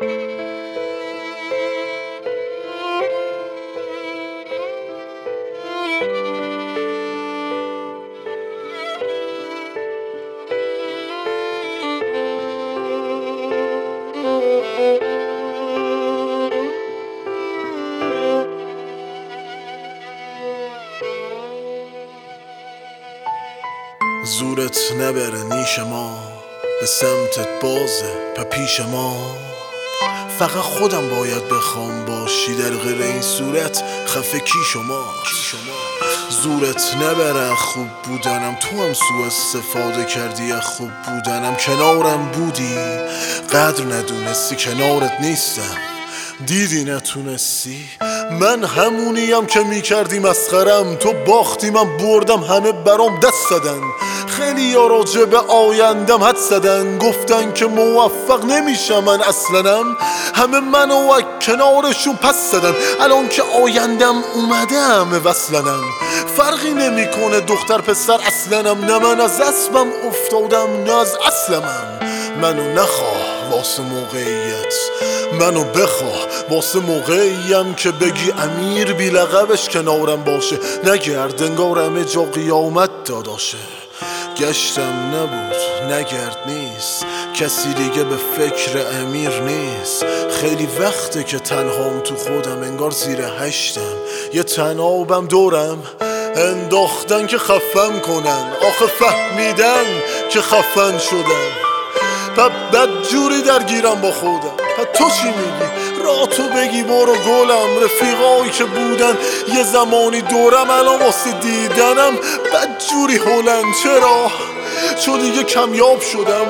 زورت نبره نیش ما، به سمتت بازه پیش ما. فقط خودم باید بخوام باشی، در غیر این صورت خفه کی شما. زورت نبره خوب بودنم، تو هم سوء استفاده کردی از خوب بودنم. کنارم بودی قدر ندونستی، کنارت نیستم دیدی نتونستی. من همونیم که میکردی مسخرم، تو باختی من بردم، همه برام دست زدن. خیلی یا راجع به آیندم حد زدن، گفتن که موفق نمیشم من اصلنم. همه منو کنارشون پس زدن، الان که آیندم اومده همه وصلنم. فرقی نمیکنه دختر پسر اصلنم، نه من از اسبم افتادم نه از اصلمم. منو نخواه واسه موقعیت، منو بخواه واسه موقعیم که بگی امیر بی لقبش کنارم باشه. نگرد انگار همه جا قیامت داداشه. گشتم نبود نگرد نیست، کسی دیگه به فکر امیر نیست. خیلی وقته که تنهام تو خودم، انگار زیر هشتم یه تنابم دورم انداختن که خفم کنن. آخه فهمیدن که خفن شدم، بد جوری درگیرم با خودم. تو چی میگی؟ را تو بگی برو گلم. رفیقایی که بودن یه زمانی دورم، الان واسه دیدنم بد جوری هلن. چرا؟ چون دیگه کمیاب شدم.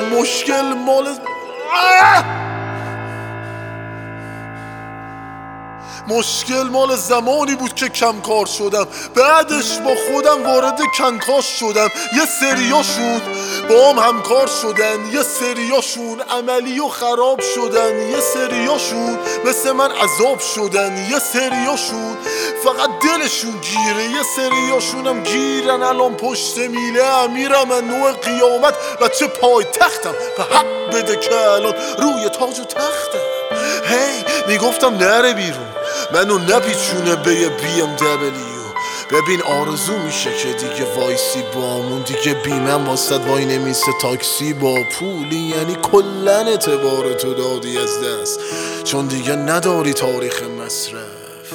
مشکل مال زمانی بود که کم کار شدم، بعدش با خودم وارد کنکاش شدم. یه سریاشون با هم همکار شدن، یه سریاشون عملی و خراب شدن، یه سریاشون مثل من عذاب شدن، یه سریاشون فقط دلشون گیره، یه سریاشون هم گیرن الان پشت میله امیرم. من نوع قیامت بچه پای تختم، به حق بده که الان روی تاج و تختم. هی میگفتم نره بیرون، منو نپیچونه به یه BMW. ببین آرزو میشه که دیگه وایسی بامون، دیگه بیمم واسد وای نمیسه تاکسی با پولی. یعنی کلن اعتبار تو دادی از دست، چون دیگه نداری تاریخ مصرف.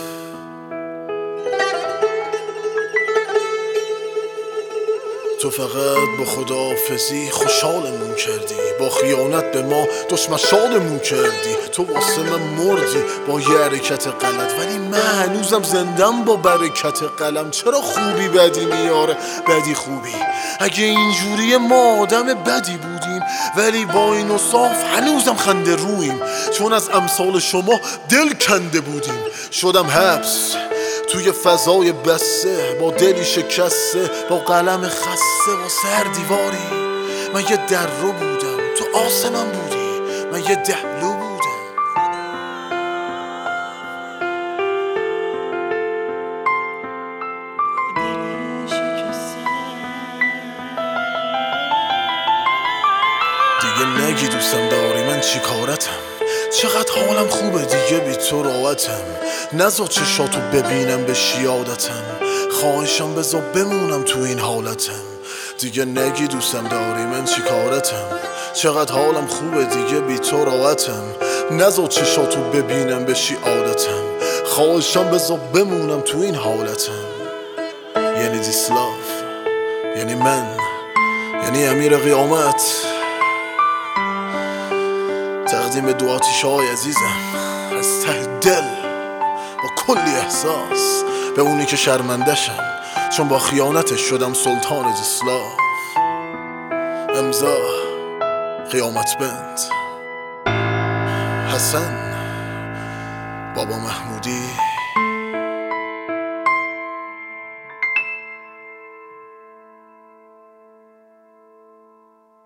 تو فقط با خداحافظی خوشحالمون کردی، با خیانت به ما دشمشالمون کردی. تو واسه من مردی با یه حرکت غلط، ولی من هنوزم زندم با برکت قلم. چرا خوبی بدی میاره بدی خوبی؟ اگه اینجوری ما آدم بدی بودیم، ولی با این و صاف هنوزم خنده رویم، چون از امثال شما دل کنده بودیم. شدم حبس توی فضای بسته، با دلی شکسته، با قلم خسته، با سر دیواری. من یه در رو بودم، تو آسمان بودی، من یه دهلو بودم. دیگه نگی دوستم داری، من چی کارتم؟ چقدر حالم خوبه دیگه بی تو راحتم. نذار چشاتو ببینم بشی عادتم، خواهشم بذار بمونم تو این حالتم. دیگه نگی دوستم داری، من چی کارتم؟ چقدر حالم خوبه دیگه بی تو راحتم. نذار چشاتو ببینم بشی عادتم، خواهشم بذار بمونم تو این حالتم. یعنی دیسلاف، یعنی من، یعنی امیر قیامت. تقدیم به دو آتیش‌های عزیزم از ته دل با کلی احساس، به اونی که شرمندشم چون با خیانتش شدم سلطان دیسلاف. امضا قیامت بند، حسن بابا محمودی.